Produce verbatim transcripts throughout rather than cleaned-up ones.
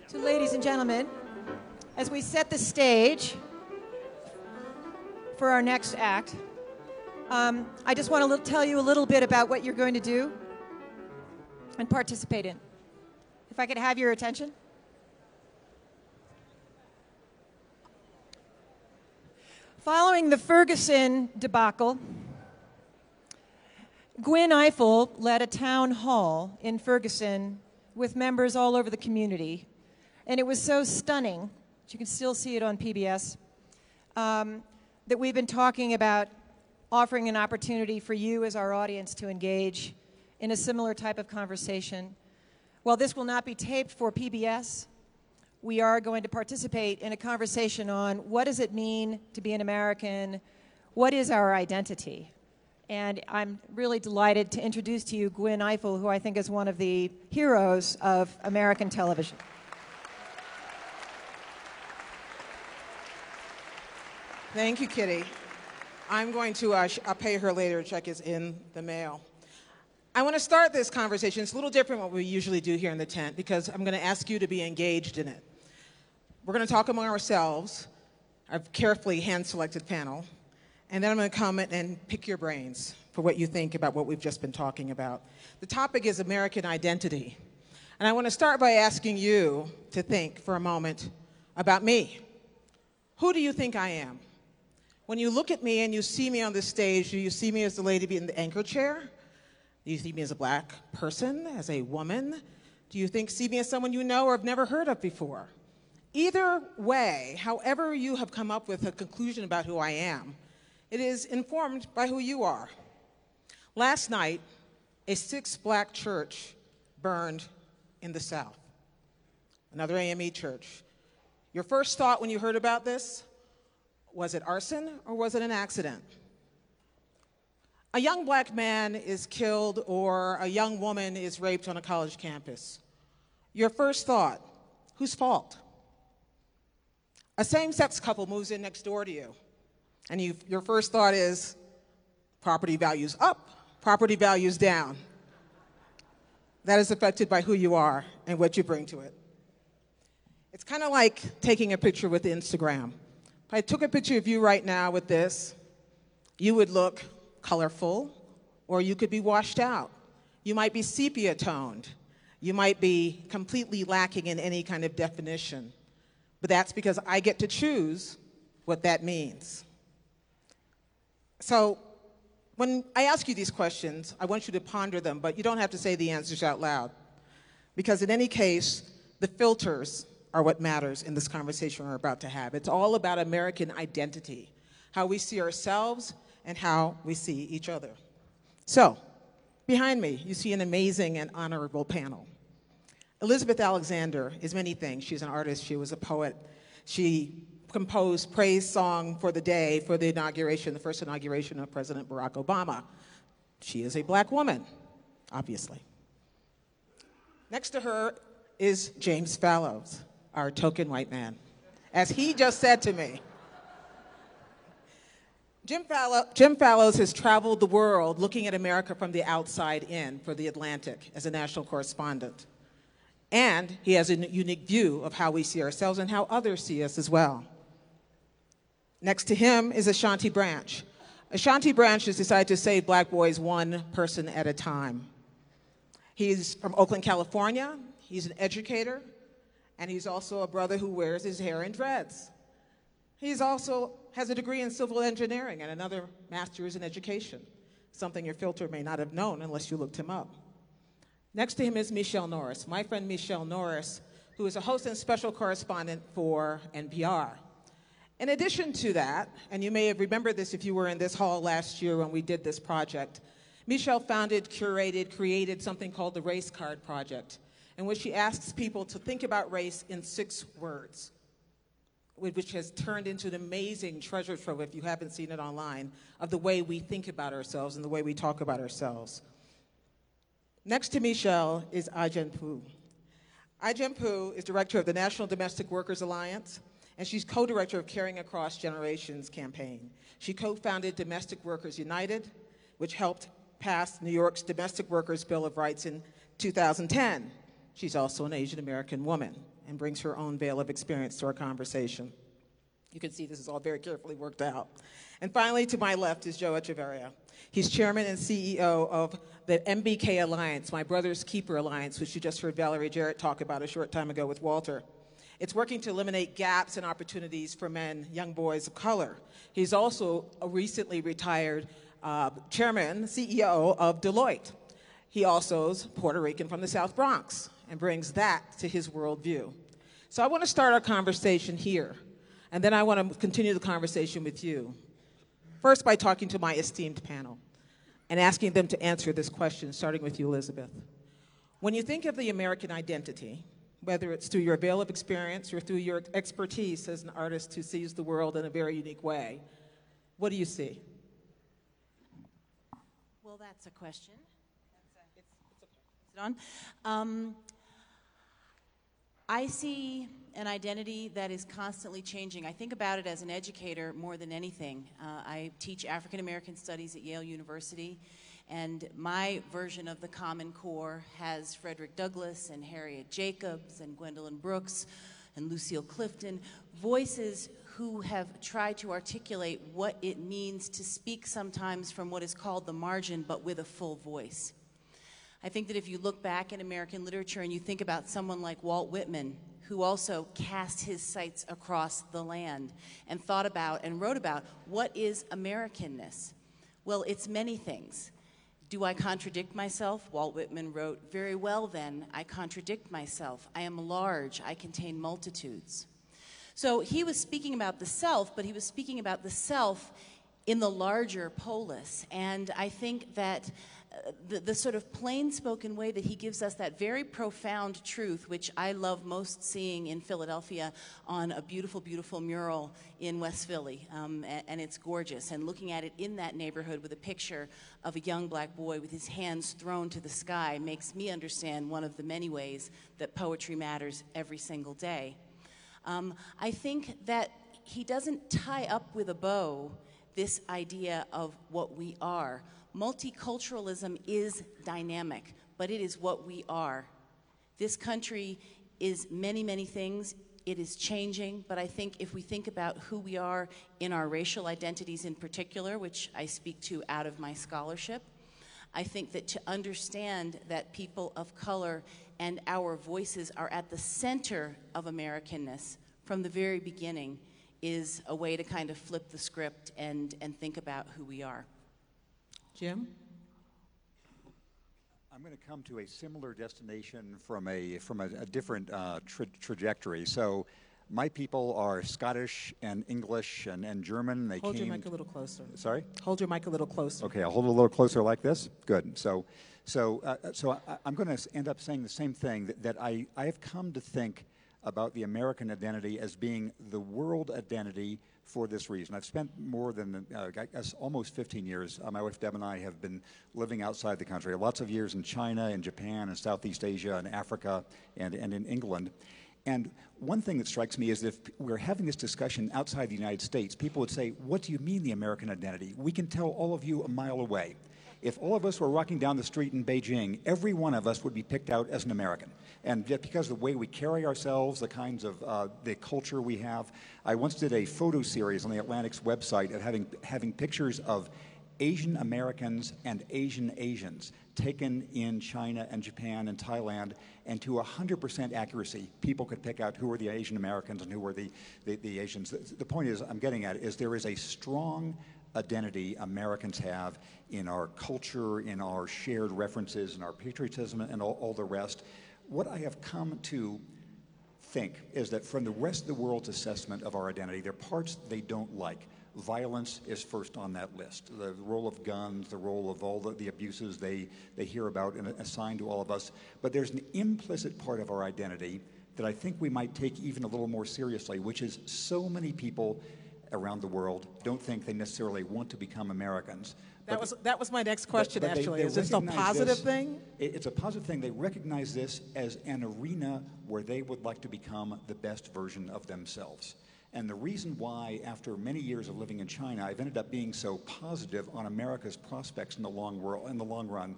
So, ladies and gentlemen, as we set the stage for our next act, um, I just want to tell you a little bit about what you're going to do and participate in. If I could have your attention. Following the Ferguson debacle, Gwen Ifill led a town hall in Ferguson with members all over the community. And it was so stunning, you can still see it on P B S, um, that we've been talking about offering an opportunity for you as our audience to engage in a similar type of conversation. While this will not be taped for P B S, we are going to participate in a conversation on what does it mean to be an American, what is our identity? And I'm really delighted to introduce to you Gwen Ifill, who I think is one of the heroes of American television. Thank you, Kitty. I'm going to uh, sh- I'll pay her later. A check is in the mail. I want to start this conversation. It's a little different what we usually do here in the tent because I'm going to ask you to be engaged in it. We're going to talk among ourselves, a carefully hand-selected panel, and then I'm going to come and pick your brains for what you think about what we've just been talking about. The topic is American identity. And I want to start by asking you to think for a moment about me. Who do you think I am? When you look at me and you see me on this stage, do you see me as the lady in the anchor chair? Do you see me as a black person, as a woman? Do you think see me as someone you know or have never heard of before? Either way, however you have come up with a conclusion about who I am, it is informed by who you are. Last night, a six-black church burned in the South, another A M E church. Your first thought when you heard about this, was it arson or was it an accident? A young black man is killed or a young woman is raped on a college campus. Your first thought, whose fault? A same-sex couple moves in next door to you, and you, your first thought is, property values up, property values down. That is affected by who you are and what you bring to it. It's kind of like taking a picture with Instagram. If I took a picture of you right now with this, you would look colorful, or you could be washed out. You might be sepia-toned. You might be completely lacking in any kind of definition. But that's because I get to choose what that means. So when I ask you these questions, I want you to ponder them, but you don't have to say the answers out loud. Because in any case, the filters are what matters in this conversation we're about to have. It's all about American identity, how we see ourselves and how we see each other. So, behind me, you see an amazing and honorable panel. Elizabeth Alexander is many things. She's an artist, she was a poet. She composed praise song for the day for the inauguration, the first inauguration of President Barack Obama. She is a black woman, obviously. Next to her is James Fallows, our token white man. As he just said to me, Jim, Fallow, Jim Fallows has traveled the world looking at America from the outside in for The Atlantic as a national correspondent. And he has a unique view of how we see ourselves and how others see us as well. Next to him is Ashanti Branch. Ashanti Branch has decided to save black boys one person at a time. He's from Oakland, California. He's an educator. And he's also a brother who wears his hair in dreads. He's also has a degree in civil engineering and another master's in education, something your filter may not have known unless you looked him up. Next to him is Michelle Norris, my friend Michelle Norris, who is a host and special correspondent for N P R. In addition to that, and you may have remembered this if you were in this hall last year when we did this project, Michelle founded, curated, created something called the Race Card Project, in which she asks people to think about race in six words, which has turned into an amazing treasure trove, if you haven't seen it online, of the way we think about ourselves and the way we talk about ourselves. Next to Michelle is Ai-jen Poo. Ai-jen Poo is director of the National Domestic Workers Alliance, and she's co-director of Caring Across Generations campaign. She co-founded Domestic Workers United, which helped pass New York's Domestic Workers Bill of Rights in two thousand ten. She's also an Asian American woman, and brings her own veil of experience to our conversation. You can see this is all very carefully worked out. And finally, to my left is Joe Echeverria. He's chairman and C E O of the M B K Alliance, My Brother's Keeper Alliance, which you just heard Valerie Jarrett talk about a short time ago with Walter. It's working to eliminate gaps and opportunities for men, young boys of color. He's also a recently retired uh, chairman, C E O of Deloitte. He also is Puerto Rican from the South Bronx and brings that to his worldview. So I want to start our conversation here, and then I want to continue the conversation with you. First, by talking to my esteemed panel and asking them to answer this question, starting with you, Elizabeth. When you think of the American identity, whether it's through your veil of experience or through your expertise as an artist who sees the world in a very unique way, what do you see? Well, that's a question. That's a, it's, it's okay. Is it on? Um, I see an identity that is constantly changing. I think about it as an educator more than anything. Uh, I teach African American Studies at Yale University, and my version of the Common Core has Frederick Douglass and Harriet Jacobs and Gwendolyn Brooks and Lucille Clifton, voices who have tried to articulate what it means to speak sometimes from what is called the margin, but with a full voice. I think that if you look back in American literature and you think about someone like Walt Whitman, who also cast his sights across the land and thought about and wrote about what is Americanness. Well, it's many things. Do I contradict myself? Walt Whitman wrote, very well then, I contradict myself. I am large, I contain multitudes. So he was speaking about the self, but he was speaking about the self in the larger polis. And I think that uh, the, the sort of plain-spoken way that he gives us that very profound truth, which I love most seeing in Philadelphia on a beautiful, beautiful mural in West Philly, um, and, and it's gorgeous. And looking at it in that neighborhood with a picture of a young black boy with his hands thrown to the sky makes me understand one of the many ways that poetry matters every single day. Um, I think that he doesn't tie up with a bow this idea of what we are. Multiculturalism is dynamic, but it is what we are. This country is many, many things. It is changing, but I think if we think about who we are in our racial identities in particular, which I speak to out of my scholarship, I think that to understand that people of color and our voices are at the center of Americanness from the very beginning is a way to kind of flip the script and, and think about who we are. Jim? I'm going to come to a similar destination from a from a, a different uh, tra trajectory. So, my people are Scottish and English and, and German. They Hold came your mic a little closer. Sorry? Hold your mic a little closer. Okay, I'll hold it a little closer like this. Good. So, so, uh, so I, I'm going to end up saying the same thing that, that I I have come to think about the American identity as being the world identity for this reason. I've spent more than uh, I guess almost fifteen years. Uh, my wife Deb and I have been living outside the country. Lots of years in China and Japan and Southeast Asia and Africa and, and in England. And one thing that strikes me is that if we're having this discussion outside the United States, people would say, what do you mean the American identity? We can tell all of you a mile away. If all of us were walking down the street in Beijing, every one of us would be picked out as an American. And just because of the way we carry ourselves, the kinds of, uh, the culture we have. I once did a photo series on the Atlantic's website of having, having pictures of Asian Americans and Asian Asians taken in China and Japan and Thailand, and to one hundred percent accuracy, people could pick out who were the Asian Americans and who were the, the, the Asians. The, the point is, I'm getting at is there is a strong identity Americans have in our culture, in our shared references, in our patriotism, and all, all the rest. What I have come to think is that from the rest of the world's assessment of our identity, there are parts they don't like. Violence is first on that list. The role of guns, the role of all the, the abuses they, they hear about and assign to all of us. But there's an implicit part of our identity that I think we might take even a little more seriously, which is so many people around the world don't think they necessarily want to become Americans. That was, that was my next question, but, but actually. They, they is this a positive this, thing? It, it's a positive thing. They recognize this as an arena where they would like to become the best version of themselves. And the reason why, after many years of living in China, I've ended up being so positive on America's prospects in the long, world, in the long run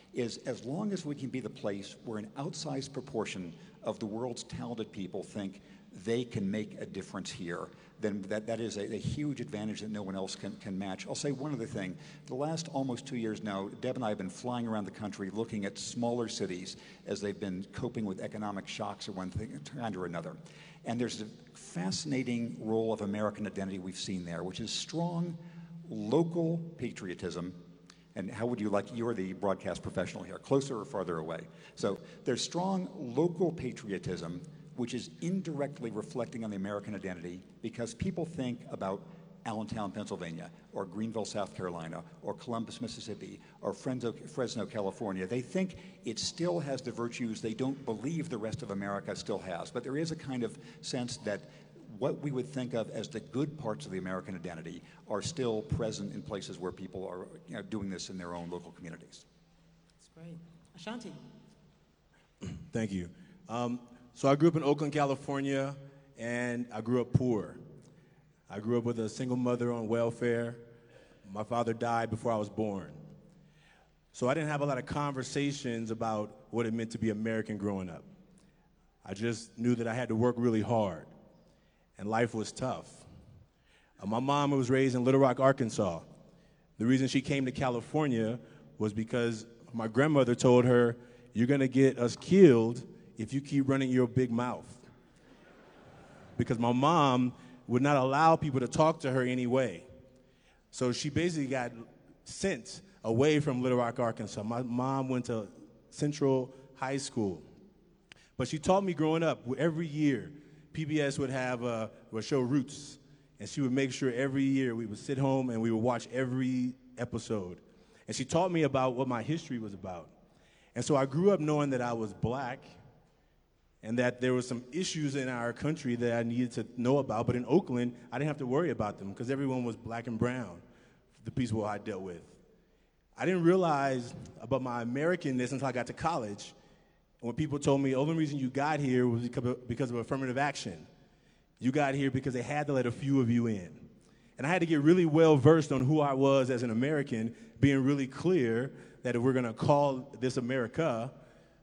is as long as we can be the place where an outsized proportion of the world's talented people think they can make a difference here, then that, that is a, a huge advantage that no one else can, can match. I'll say one other thing. The last almost two years now, Deb and I have been flying around the country looking at smaller cities as they've been coping with economic shocks or one thing kind or another. And there's a fascinating role of American identity we've seen there, which is strong local patriotism. And how would you like, you're the broadcast professional here, closer or farther away? So there's strong local patriotism, which is indirectly reflecting on the American identity because people think about Allentown, Pennsylvania, or Greenville, South Carolina, or Columbus, Mississippi, or Fresno, Fresno, California. They think it still has the virtues they don't believe the rest of America still has. But there is a kind of sense that what we would think of as the good parts of the American identity are still present in places where people are, you know, doing this in their own local communities. That's great. Ashanti. Thank you. Um, so I grew up in Oakland, California, and I grew up poor. I grew up with a single mother on welfare. My father died before I was born. So I didn't have a lot of conversations about what it meant to be American growing up. I just knew that I had to work really hard, and life was tough. Uh, my mom was raised in Little Rock, Arkansas. The reason she came to California was because my grandmother told her, "You're gonna get us killed if you keep running your big mouth." Because my mom would not allow people to talk to her anyway. So she basically got sent away from Little Rock, Arkansas. My mom went to Central High School. But she taught me growing up, every year, P B S would have a, would show Roots, and she would make sure every year we would sit home and we would watch every episode. And she taught me about what my history was about. And so I grew up knowing that I was black, and that there were some issues in our country that I needed to know about. But in Oakland, I didn't have to worry about them because everyone was black and brown, the people I dealt with. I didn't realize about my Americanness until I got to college. When people told me, the only reason you got here was because of affirmative action. You got here because they had to let a few of you in. And I had to get really well versed on who I was as an American, being really clear that if we're gonna call this America,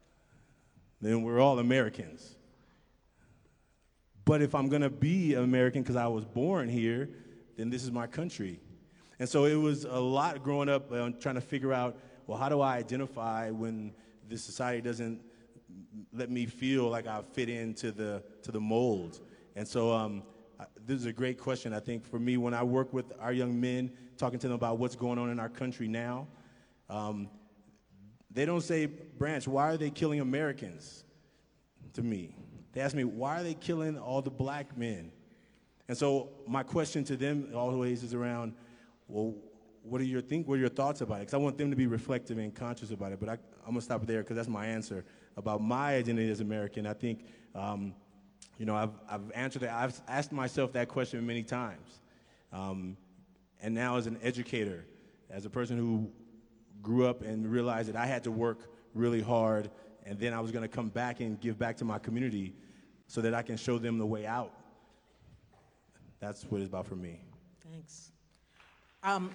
then we're all Americans. But if I'm gonna be American because I was born here, then this is my country. And so it was a lot growing up uh, trying to figure out, well, how do I identify when this society doesn't let me feel like I fit into the to the mold? And so um, I, this is a great question, I think, for me when I work with our young men, talking to them about what's going on in our country now. Um, They don't say, Branch, why are they killing Americans? To me. They ask me, why are they killing all the black men? And so my question to them always is around, well, what are your think? What are your thoughts about it? Because I want them to be reflective and conscious about it. But I, I'm gonna stop there because that's my answer about my identity as American. I think, um, you know, I've I've answered it. I've asked myself that question many times, um, and now as an educator, as a person who grew up and realized that I had to work really hard, and then I was gonna come back and give back to my community so that I can show them the way out. That's what it's about for me. Thanks. Um,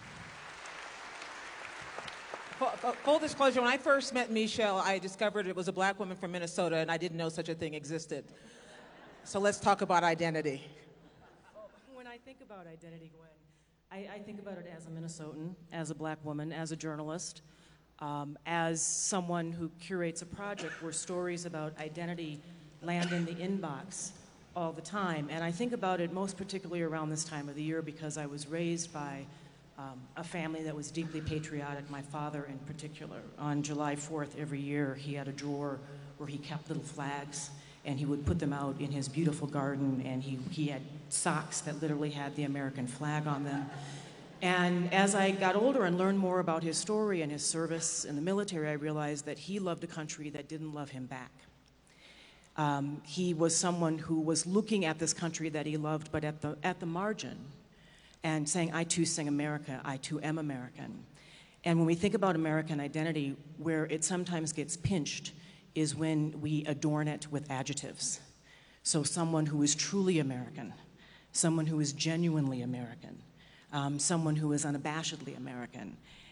full, full disclosure, when I first met Michelle, I discovered it was a black woman from Minnesota, and I didn't know such a thing existed. So let's talk about identity. When I think about identity, Gwen, I, I think about it as a Minnesotan, as a black woman, as a journalist, um, as someone who curates a project where stories about identity land in the inbox all the time. And I think about it most particularly around this time of the year because I was raised by um, a family that was deeply patriotic, my father in particular. On July fourth every year, he had a drawer where he kept little flags, and he would put them out in his beautiful garden, and he, he had socks that literally had the American flag on them. And as I got older and learned more about his story and his service in the military, I realized that he loved a country that didn't love him back. Um, he was someone who was looking at this country that he loved, but at the, at the margin, and saying, I too sing America, I too am American. And when we think about American identity, where it sometimes gets pinched is when we adorn it with adjectives. So someone who is truly American, someone who is genuinely American, um, someone who is unabashedly American.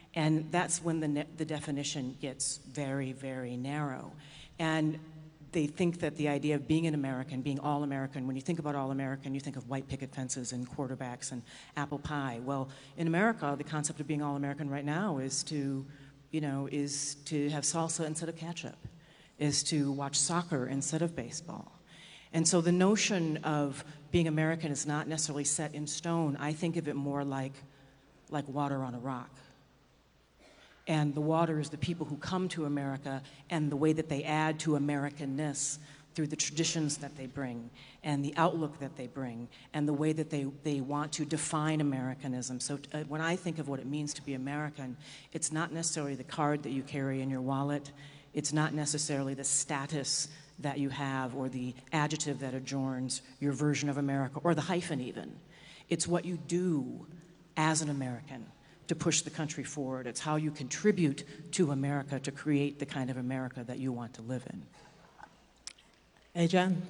And that's when the, ne- the definition gets very, very narrow. And they think that the idea of being an American, being all-American, when you think about all-American, you think of white picket fences and quarterbacks and apple pie. Well, in America, the concept of being all-American right now is to, you know, is to have salsa instead of ketchup, is to watch soccer instead of baseball. And so the notion of being American is not necessarily set in stone. I think of it more like, like water on a rock. And the water is the people who come to America and the way that they add to Americanness through the traditions that they bring and the outlook that they bring and the way that they, they want to define Americanism. So uh, when I think of what it means to be American, it's not necessarily the card that you carry in your wallet. It's not necessarily the status that you have or the adjective that adorns your version of America or the hyphen even. It's what you do as an American to push the country forward. It's how you contribute to America to create the kind of America that you want to live in. Hey, Jen.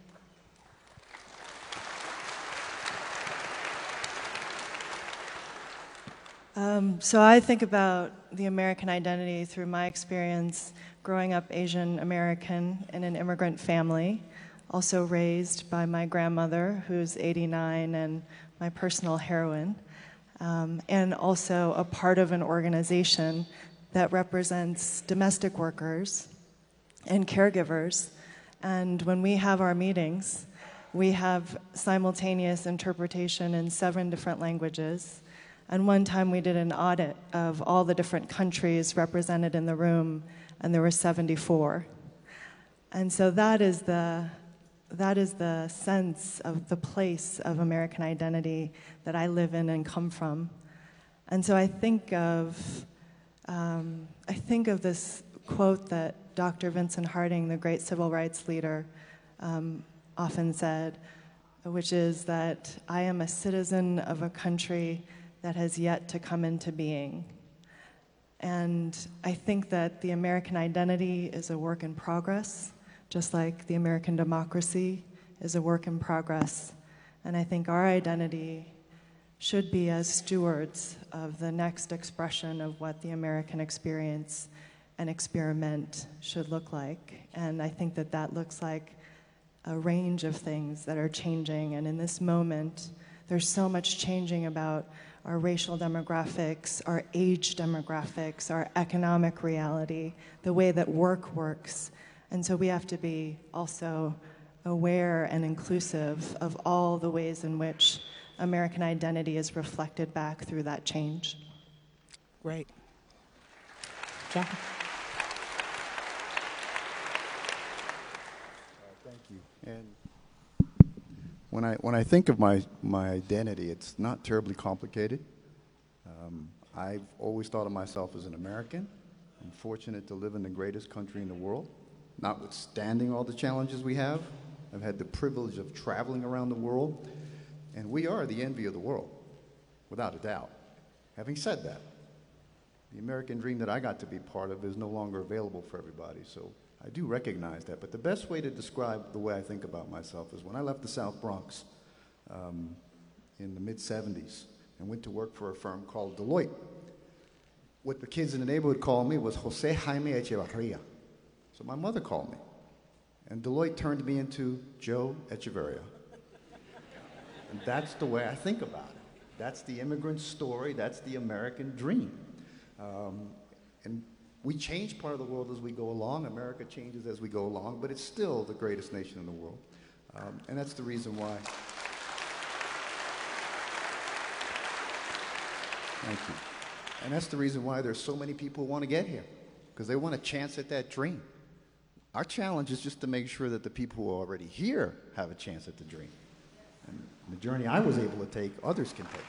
Um, so I think about the American identity through my experience growing up Asian American in an immigrant family, also raised by my grandmother, who's eighty-nine and my personal heroine. Um, and also a part of an organization that represents domestic workers and caregivers. And when we have our meetings, we have simultaneous interpretation in seven different languages. And one time we did an audit of all the different countries represented in the room, and there were seventy-four. And so that is the That is the sense of the place of American identity that I live in and come from. And so I think of, um, I think of this quote that Doctor Vincent Harding, the great civil rights leader, um, often said, which is that I am a citizen of a country that has yet to come into being. And I think that the American identity is a work in progress, just like the American democracy is a work in progress. And I think our identity should be as stewards of the next expression of what the American experience and experiment should look like. And I think that that looks like a range of things that are changing. And in this moment, there's so much changing about our racial demographics, our age demographics, our economic reality, the way that work works. And so we have to be also aware and inclusive of all the ways in which American identity is reflected back through that change. Great. John? Thank you. And when I when I think of my my identity, it's not terribly complicated. Um, I've always thought of myself as an American. I'm fortunate to live in the greatest country in the world. Notwithstanding all the challenges we have, I've had the privilege of traveling around the world, and we are the envy of the world, without a doubt. Having said that, the American dream that I got to be part of is no longer available for everybody, so I do recognize that. But the best way to describe the way I think about myself is when I left the South Bronx um, in the mid seventies and went to work for a firm called Deloitte. What the kids in the neighborhood called me was Jose Jaime Echevarria. So my mother called me, and Deloitte turned me into Joe Echevarria. And that's the way I think about it. That's the immigrant story. That's the American dream. Um, and we change part of the world as we go along. America changes as we go along, but it's still the greatest nation in the world. Um, and that's the reason why. Thank you. And that's the reason why there's so many people who want to get here, because they want a chance at that dream. Our challenge is just to make sure that the people who are already here have a chance at the dream. And the journey I was able to take, others can take.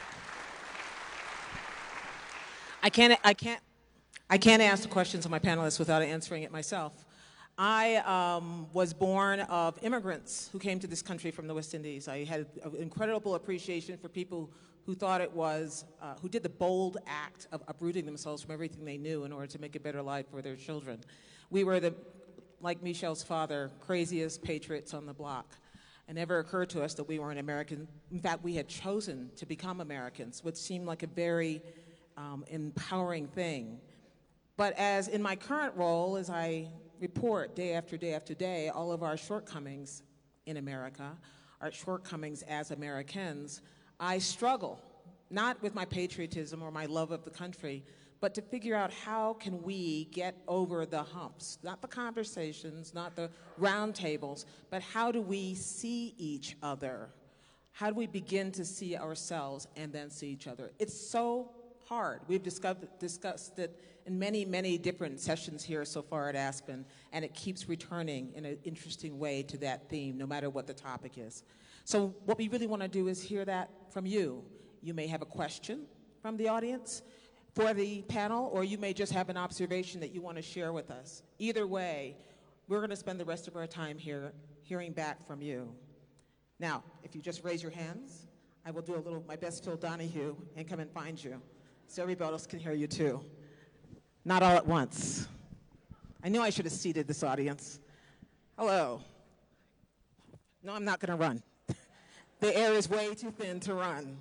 I can't, I can't, I can't ask the questions of my panelists without answering it myself. I um, was born of immigrants who came to this country from the West Indies. I had an incredible appreciation for people who thought it was, uh, who did the bold act of uprooting themselves from everything they knew in order to make a better life for their children. We were the, like Michelle's father, craziest patriots on the block. It never occurred to us that we weren't American. In fact, we had chosen to become Americans, which seemed like a very um, empowering thing. But as in my current role, as I report day after day after day, all of our shortcomings in America, our shortcomings as Americans, I struggle, not with my patriotism or my love of the country, but to figure out how can we get over the humps, not the conversations, not the round tables, but how do we see each other? How do we begin to see ourselves and then see each other? It's so hard. We've discussed, discussed it in many, many different sessions here so far at Aspen, and it keeps returning in an interesting way to that theme, no matter what the topic is. So what we really want to do is hear that from you. You may have a question from the audience for the panel, or you may just have an observation that you want to share with us. Either way, we're going to spend the rest of our time here hearing back from you. Now, if you just raise your hands, I will do a little, my best Phil Donahue, and come and find you, so everybody else can hear you too. Not all at once. I knew I should have seated this audience. Hello. No, I'm not going to run. The air is way too thin to run.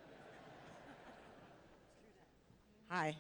Hi.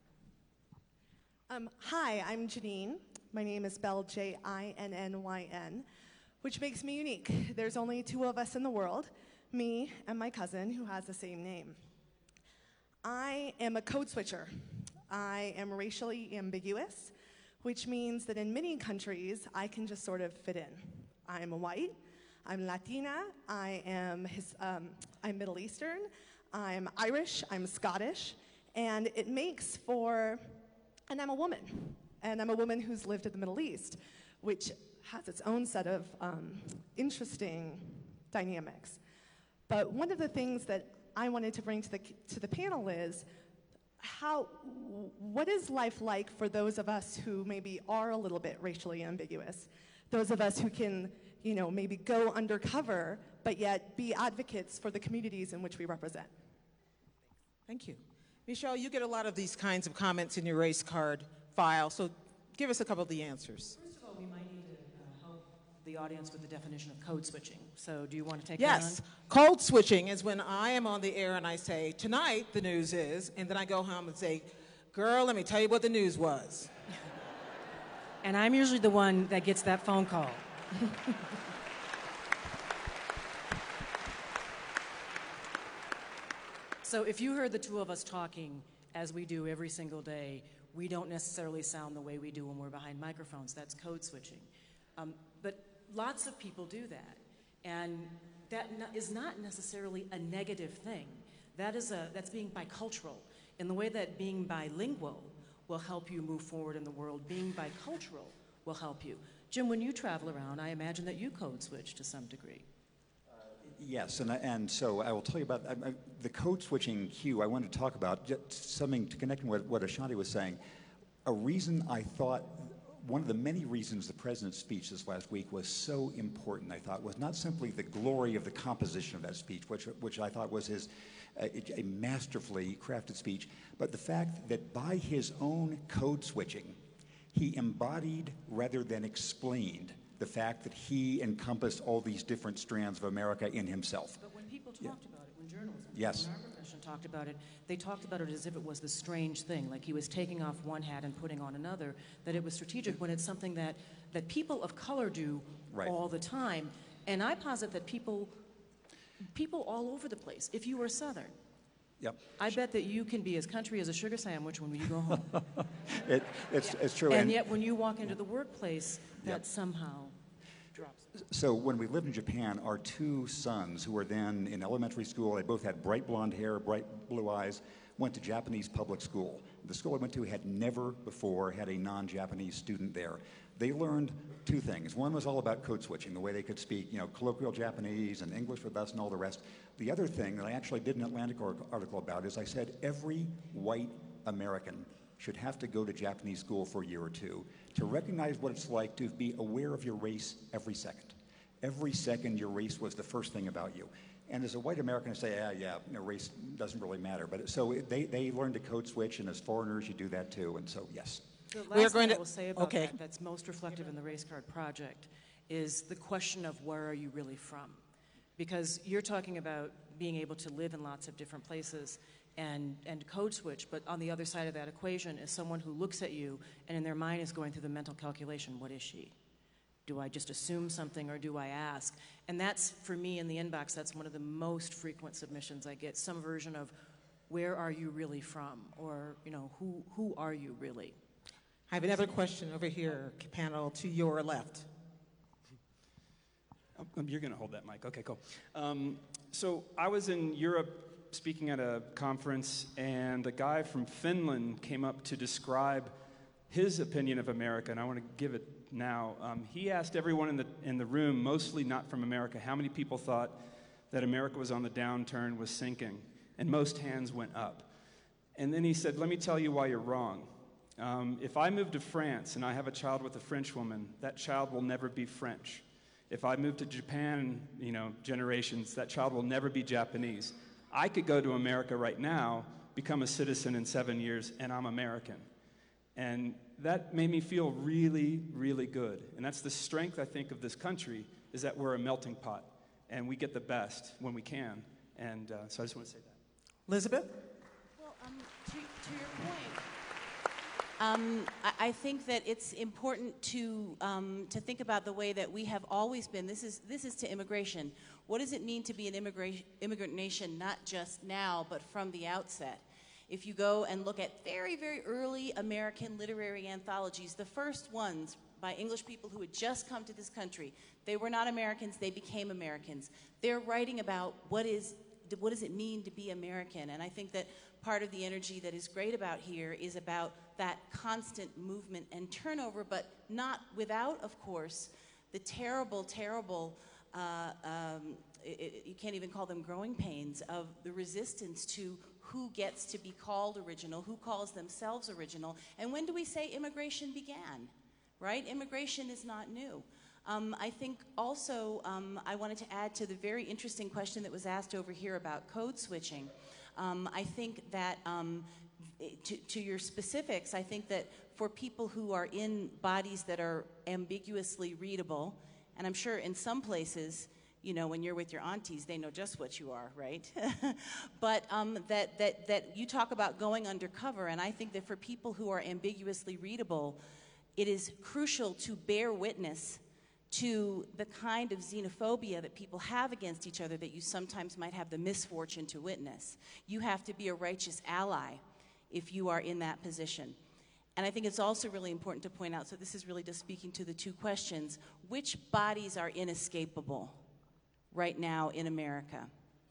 Um, hi, I'm Janine. My name is Belle, J I N N Y N, which makes me unique. There's only two of us in the world, me and my cousin, who has the same name. I am a code switcher. I am racially ambiguous, which means that in many countries, I can just sort of fit in. I'm white, I'm Latina, I am his, um, I'm Middle Eastern, I'm Irish, I'm Scottish, and it makes for, and I'm a woman, and I'm a woman who's lived in the Middle East, which has its own set of um, interesting dynamics. But one of the things that I wanted to bring to the, to the panel is how, what is life like for those of us who maybe are a little bit racially ambiguous? Those of us who can, you know, maybe go undercover, but yet be advocates for the communities in which we represent. Thank you. Michelle, you get a lot of these kinds of comments in your race card file, so give us a couple of the answers. First of all, we might need to uh, help the audience with the definition of code switching. So do you want to take Yes, that on? code switching is when I am on the air and I say, tonight the news is, and then I go home and say, girl, let me tell you what the news was. And I'm usually the one that gets that phone call. So if you heard the two of us talking, as we do every single day, we don't necessarily sound the way we do when we're behind microphones. That's code switching. Um, but lots of people do that. And that no- is not necessarily a negative thing. That is a, that's being bicultural. In the way that being bilingual will help you move forward in the world, being bicultural will help you. Jim, when you travel around, I imagine that you code switch to some degree. Yes, and, I, and so I will tell you about I, I, the code switching cue I wanted to talk about, just something to connect with what Ashanti was saying. A reason I thought, one of the many reasons the president's speech this last week was so important, I thought, was not simply the glory of the composition of that speech, which, which I thought was his a, a masterfully crafted speech, but the fact that by his own code switching, he embodied rather than explained the fact that he encompassed all these different strands of America in himself. But when people talked Yeah. about it, when journalism, Yes. when our profession talked about it, they talked about it as if it was this strange thing, like he was taking off one hat and putting on another, that it was strategic when it's something that, that people of color do Right. all the time. And I posit that people, people all over the place, if you were Southern, Yep. I bet that you can be as country as a sugar sandwich when you go home. It, it's, it's true. And yet when you walk into the workplace, that Yep. somehow drops. So when we lived in Japan, our two sons, who were then in elementary school, they both had bright blonde hair, bright blue eyes, went to Japanese public school. The school I went to had never before had a non-Japanese student there. They learned two things. One was all about code switching, the way they could speak, you know, colloquial Japanese and English with us and all the rest. The other thing that I actually did an Atlantic article about is I said every white American should have to go to Japanese school for a year or two to recognize what it's like to be aware of your race every second. Every second your race was the first thing about you. And as a white American, I say, yeah, yeah, you know, race doesn't really matter. But so it, they, they learned to code switch, and as foreigners, you do that too. And so, yes. The last We are going thing I to- will say about okay. that that's most reflective in the Race Card Project is the question of where are you really from? Because you're talking about being able to live in lots of different places, and, and code switch, but on the other side of that equation is someone who looks at you and in their mind is going through the mental calculation, what is she? Do I just assume something or do I ask? And that's, for me, in the inbox, that's one of the most frequent submissions I get, some version of, where are you really from? Or, you know, who, who are you really? I have another question over here, panel, to your left. Um, you're going to hold that mic. Okay, cool. Um, so I was in Europe speaking at a conference, and a guy from Finland came up to describe his opinion of America, and I want to give it now. Um, he asked everyone in the, in the room, mostly not from America, how many people thought that America was on the downturn, was sinking, and most hands went up. And then he said, let me tell you why you're wrong. Um, if I move to France and I have a child with a French woman, that child will never be French. If I move to Japan, you know, generations, that child will never be Japanese. I could go to America right now, become a citizen in seven years, and I'm American. And that made me feel really, really good. And that's the strength, I think, of this country, is that we're a melting pot, and we get the best when we can. And uh, so I just want to say that. Elizabeth? Well, um, to, to your point, um, I, I think that it's important to um, to think about the way that we have always been. This is this is to immigration. What does it mean to be an immigration immigrant nation, not just now, but from the outset? If you go and look at very, very early American literary anthologies, the first ones by English people who had just come to this country, they were not Americans, they became Americans. They're writing about what is what does it mean to be American? And I think that part of the energy that is great about here is about that constant movement and turnover, but not without, of course, the terrible, terrible, uh, um, it, it, you can't even call them growing pains, of the resistance to who gets to be called original, who calls themselves original, and when do we say immigration began, right? Immigration is not new. Um, I think also um, I wanted to add to the very interesting question that was asked over here about code switching. Um, I think that um, to, to your specifics, I think that for people who are in bodies that are ambiguously readable, and I'm sure in some places, you know, when you're with your aunties, they know just what you are, right? But um, that, that, that you talk about going undercover, and I think that for people who are ambiguously readable, it is crucial to bear witness to the kind of xenophobia that people have against each other that you sometimes might have the misfortune to witness. You have to be a righteous ally if you are in that position. And I think it's also really important to point out, so this is really just speaking to the two questions, which bodies are inescapable right now in America?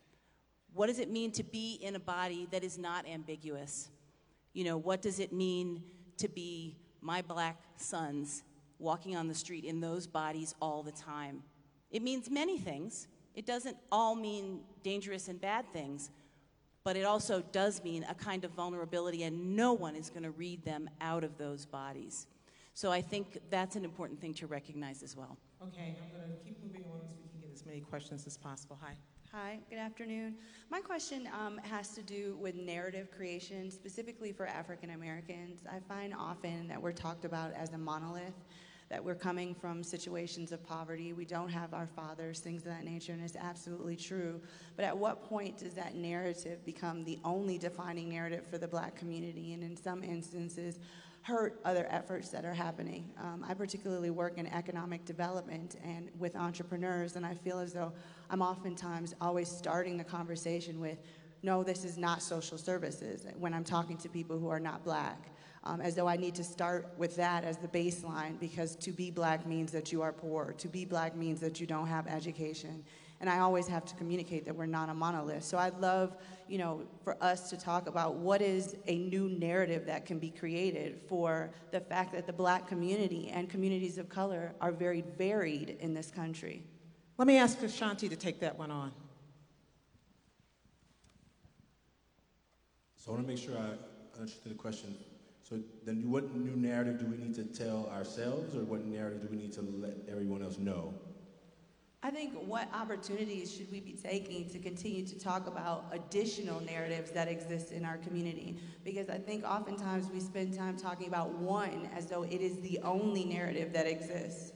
What does it mean to be in a body that is not ambiguous? You know, what does it mean to be my black sons walking on the street in those bodies all the time? It means many things. It doesn't all mean dangerous and bad things, but it also does mean a kind of vulnerability, and no one is going to read them out of those bodies. So I think that's an important thing to recognize as well. Okay, I'm going to keep moving on so we can get as many questions as possible. Hi. Hi, good afternoon. My question um, has to do with narrative creation, specifically for African Americans. I find often that we're talked about as a monolith, that we're coming from situations of poverty, we don't have our fathers, things of that nature, and it's absolutely true. But at what point does that narrative become the only defining narrative for the black community, and in some instances, hurt other efforts that are happening? Um, I particularly work in economic development and with entrepreneurs, and I feel as though I'm oftentimes always starting the conversation with, no, this is not social services, when I'm talking to people who are not black. Um, as though I need to start with that as the baseline, because to be black means that you are poor. To be black means that you don't have education. And I always have to communicate that we're not a monolith. So I'd love, you know, for us to talk about what is a new narrative that can be created for the fact that the black community and communities of color are very varied in this country. Let me ask Ashanti to take that one on. So I want to make sure I understood the question. So then what new narrative do we need to tell ourselves, or what narrative do we need to let everyone else know? I think what opportunities should we be taking to continue to talk about additional narratives that exist in our community? Because I think oftentimes we spend time talking about one as though it is the only narrative that exists.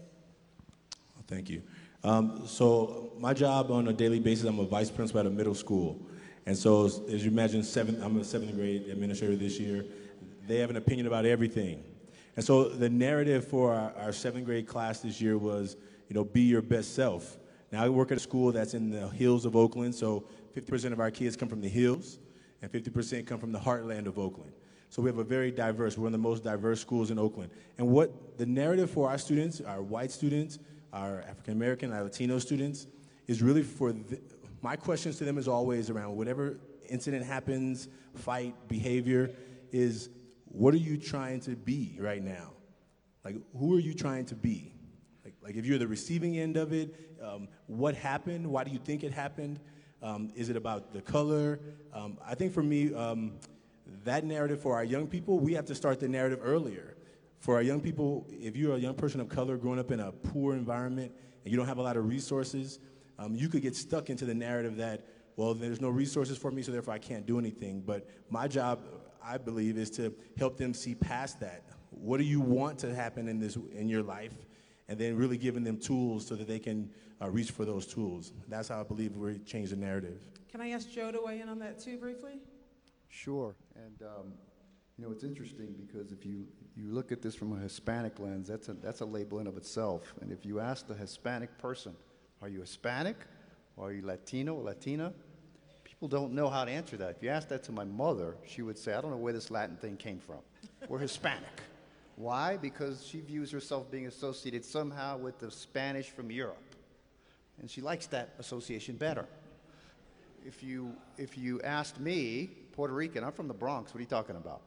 Thank you. Um, so my job on a daily basis, I'm a vice principal at a middle school. And so, as, as you imagine, seventh, I'm a seventh grade administrator this year. They have an opinion about everything. And so the narrative for our, our seventh grade class this year was, you know, be your best self. Now I work at a school that's in the hills of Oakland, so fifty percent of our kids come from the hills, and fifty percent come from the heartland of Oakland. So we have a very diverse, we're one of the most diverse schools in Oakland. And what the narrative for our students, our white students, our African American, our Latino students, is really for, the, my questions to them is always around whatever incident happens, fight, behavior, is what are you trying to be right now? Like, who are you trying to be? Like, like if you're the receiving end of it, um, what happened? Why do you think it happened? Um, is it about the color? Um, I think for me, um, that narrative for our young people, we have to start the narrative earlier. For our young people, if you're a young person of color growing up in a poor environment and you don't have a lot of resources, um, you could get stuck into the narrative that, well, there's no resources for me, so therefore I can't do anything. But my job, I believe, is to help them see past that. What do you want to happen in this in your life? And then really giving them tools so that they can uh, reach for those tools. That's how I believe we change the narrative. Can I ask Joe to weigh in on that too briefly? Sure. And, um, you know, it's interesting because if you, you look at this from a Hispanic lens, that's a, that's a label in of itself. And if you ask the Hispanic person, are you Hispanic or are you Latino or Latina? People don't know how to answer that. If you ask that to my mother, she would say, I don't know where this Latin thing came from. We're Hispanic. Why? Because she views herself being associated somehow with the Spanish from Europe. And she likes that association better. If you, if you asked me, Puerto Rican, I'm from the Bronx, what are you talking about?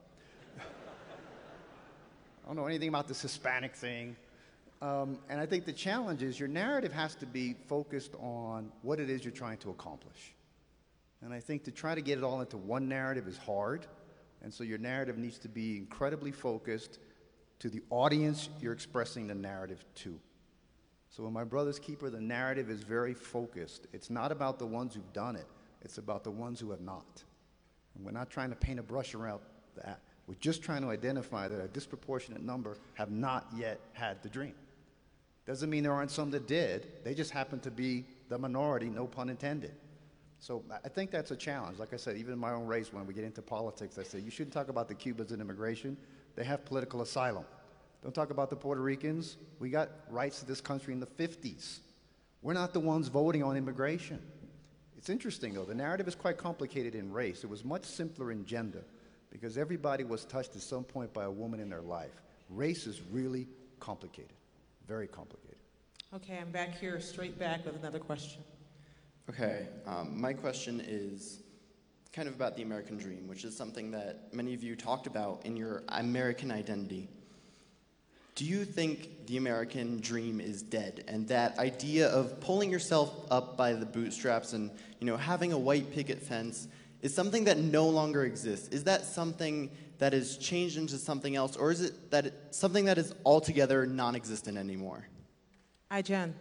I don't know anything about this Hispanic thing. Um, and I think the challenge is your narrative has to be focused on what it is you're trying to accomplish. And I think to try to get it all into one narrative is hard. And so your narrative needs to be incredibly focused to the audience you're expressing the narrative to. So in My Brother's Keeper, the narrative is very focused. It's not about the ones who've done it. It's about the ones who have not. And we're not trying to paint a brush around that. We're just trying to identify that a disproportionate number have not yet had the dream. Doesn't mean there aren't some that did. They just happen to be the minority, no pun intended. So I think that's a challenge. Like I said, even in my own race, when we get into politics, I say, you shouldn't talk about the Cubans and immigration. They have political asylum. Don't talk about the Puerto Ricans. We got rights to this country in the fifties. We're not the ones voting on immigration. It's interesting, though. The narrative is quite complicated in race. It was much simpler in gender because everybody was touched at some point by a woman in their life. Race is really complicated, very complicated. Okay, I'm back here, straight back with another question. Okay, um, my question is kind of about the American dream, which is something that many of you talked about in your American identity. Do you think the American dream is dead, and that idea of pulling yourself up by the bootstraps and, you know, having a white picket fence is something that no longer exists? Is that something that has changed into something else, or is it that it, something that is altogether non-existent anymore? Hi, Jen.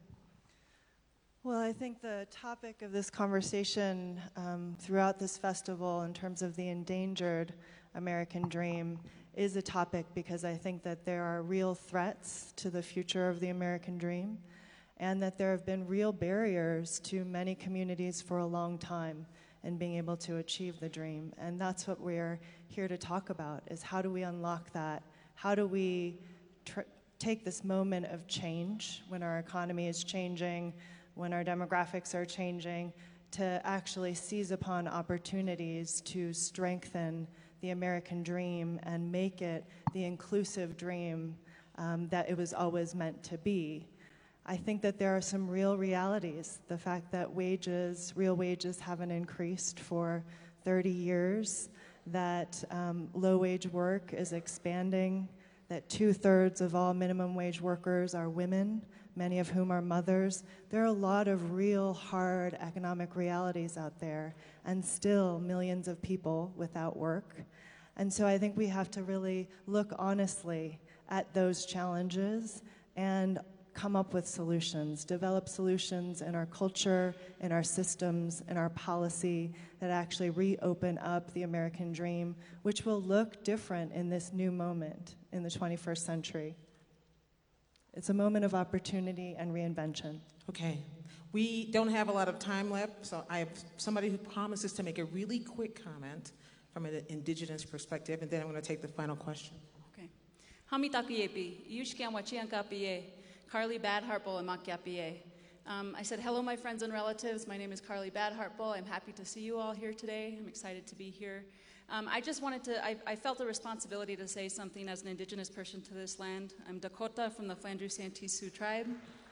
Well, I think the topic of this conversation um, throughout this festival in terms of the endangered American dream is a topic because I think that there are real threats to the future of the American dream and that there have been real barriers to many communities for a long time in being able to achieve the dream. And that's what we're here to talk about, is how do we unlock that? How do we tr- take this moment of change when our economy is changing, when our demographics are changing, to actually seize upon opportunities to strengthen the American dream and make it the inclusive dream um, that it was always meant to be. I think that there are some real realities. The fact that wages, real wages haven't increased for thirty years, that um, low-wage work is expanding, that two-thirds of all minimum wage workers are women, many of whom are mothers. There are a lot of real hard economic realities out there, and still millions of people without work. And so I think we have to really look honestly at those challenges and come up with solutions, develop solutions in our culture, in our systems, in our policy that actually reopen up the American dream, which will look different in this new moment in the twenty-first century. It's a moment of opportunity and reinvention. Okay. We don't have a lot of time left, so I have somebody who promises to make a really quick comment from an indigenous perspective, and then I'm going to take the final question. Okay. Hamitakuyepi, Yushkian Wachiankapie, Carly Badharpole and Makiapie. Um, I said, hello, my friends and relatives. My name is Carly Badharpole. I'm happy to see you all here today. I'm excited to be here. Um, I just wanted to, I, I felt a responsibility to say something as an indigenous person to this land. I'm Dakota from the Flandreau Santee Sioux tribe.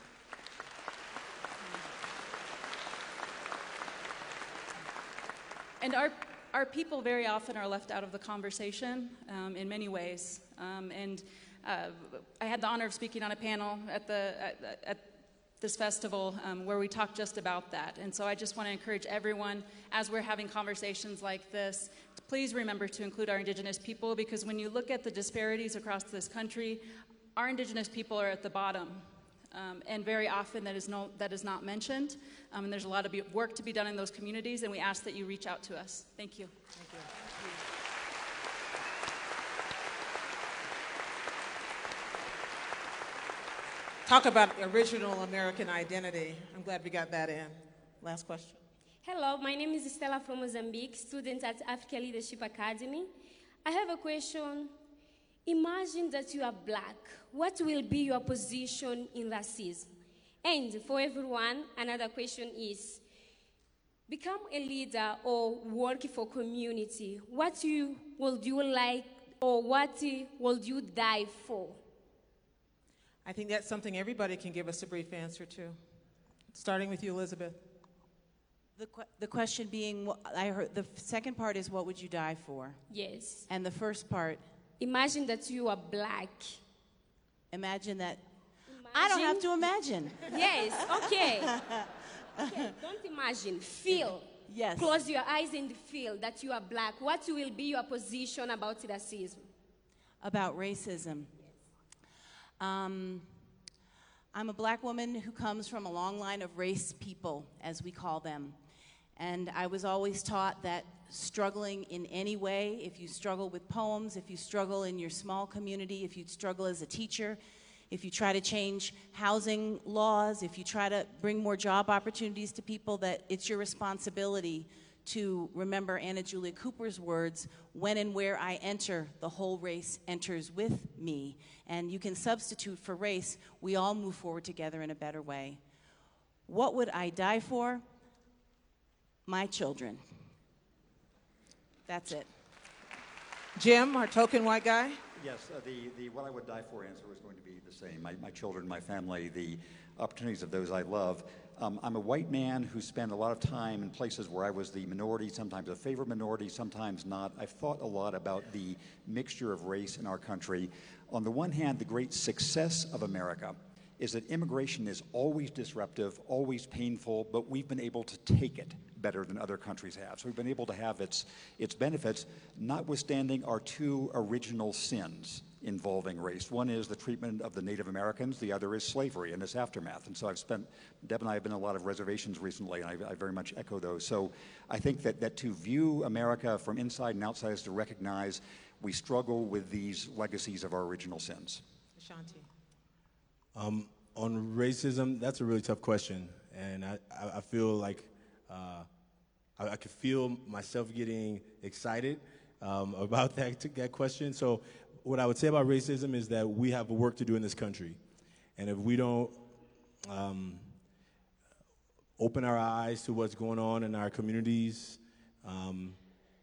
And our, our people very often are left out of the conversation um, in many ways. Um, and uh, I had the honor of speaking on a panel at, the, at, at this festival um, where we talked just about that. And so I just want to encourage everyone, as we're having conversations like this, to please remember to include our Indigenous people, because when you look at the disparities across this country, our Indigenous people are at the bottom. Um, and very often that is, no, that is not mentioned. Um, and there's a lot of be work to be done in those communities, and we ask that you reach out to us. Thank you. Thank you. Talk about original American identity. I'm glad we got that in. Last question. Hello, my name is Stella from Mozambique, student at Africa Leadership Academy. I have a question. Imagine that you are black. What will be your position in racism? And for everyone, another question is, become a leader or work for community. What you would you like, or what would you die for? I think that's something everybody can give us a brief answer to. Starting with you, Elizabeth. The, que the question being, I heard the second part is, what would you die for? Yes. And the first part? Imagine that you are black. Imagine that. Imagine. I don't have to imagine. Yes, okay. Okay, don't imagine, feel. Yes. Close your eyes and feel that you are black. What will be your position about racism? About racism. Um, I'm a black woman who comes from a long line of race people, as we call them. And I was always taught that struggling in any way, if you struggle with poems, if you struggle in your small community, if you struggle as a teacher, if you try to change housing laws, if you try to bring more job opportunities to people, that it's your responsibility to remember Anna Julia Cooper's words, when and where I enter, the whole race enters with me. And you can substitute for race. We all move forward together in a better way. What would I die for? My children. That's it. Jim, our token white guy? Yes, uh, the, the what I would die for answer was going to be the same. My, my children, my family, the opportunities of those I love. Um, I'm a white man who spent a lot of time in places where I was the minority, sometimes a favored minority, sometimes not. I've thought a lot about the mixture of race in our country. On the one hand, the great success of America is that immigration is always disruptive, always painful, but we've been able to take it better than other countries have. So we've been able to have its, its benefits, notwithstanding our two original sins involving race. One is the treatment of the Native Americans, the other is slavery and its aftermath. And so I've spent, Deb and I have been in a lot of reservations recently, and I, I very much echo those. So I think that, that to view America from inside and outside is to recognize we struggle with these legacies of our original sins. Ashanti. Um, on racism, that's a really tough question. And I, I, I feel like uh, I, I could feel myself getting excited um, about that, that question. So what I would say about racism is that we have work to do in this country. And if we don't um, open our eyes to what's going on in our communities, um,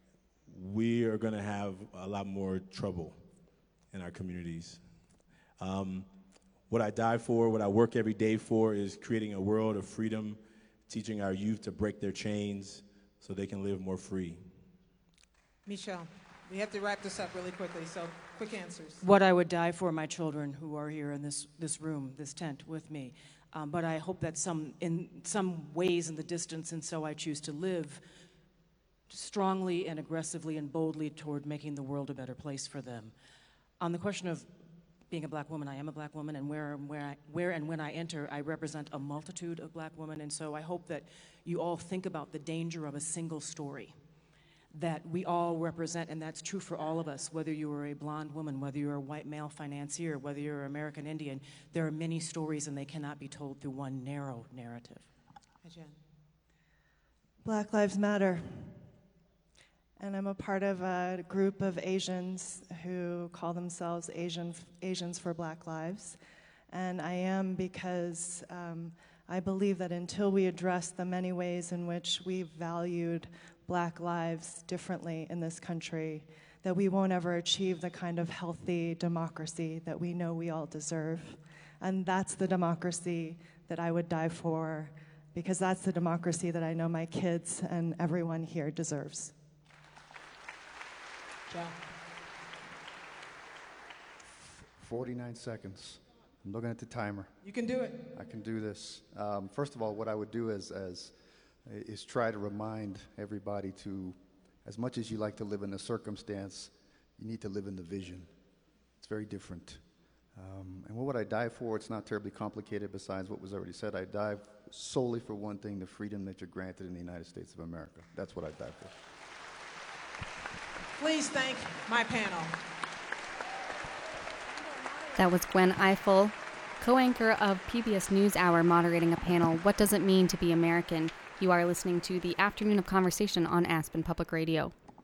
we are going to have a lot more trouble in our communities. Um, what I die for, what I work every day for, is creating a world of freedom, teaching our youth to break their chains so they can live more free. Michelle, we have to wrap this up really quickly, so quick answers. What I would die for, my children who are here in this, this room, this tent with me. Um, but I hope that some, in some ways in the distance, and so I choose to live strongly and aggressively and boldly toward making the world a better place for them. On the question of being a black woman, I am a black woman, and where, where, I, where and when I enter, I represent a multitude of black women, and so I hope that you all think about the danger of a single story that we all represent, and that's true for all of us, whether you are a blonde woman, whether you're a white male financier, whether you're American Indian. There are many stories, and they cannot be told through one narrow narrative. Hi, Jen. Black Lives Matter. And I'm a part of a group of Asians who call themselves Asian, Asians for Black Lives. And I am because um, I believe that until we address the many ways in which we've valued Black lives differently in this country, that we won't ever achieve the kind of healthy democracy that we know we all deserve. And that's the democracy that I would die for, because that's the democracy that I know my kids and everyone here deserves. Joe. forty-nine seconds. I'm looking at the timer. You can do it. I can do this. Um, first of all, what I would do is, as, is try to remind everybody to, as much as you like to live in a circumstance, you need to live in the vision. It's very different. Um, and what would I die for? It's not terribly complicated besides what was already said. I die solely for one thing, the freedom that you're granted in the United States of America. That's what I die for. Please thank my panel. That was Gwen Ifill, co-anchor of P B S NewsHour, moderating a panel, What Does It Mean to Be American? You are listening to the Afternoon of Conversation on Aspen Public Radio.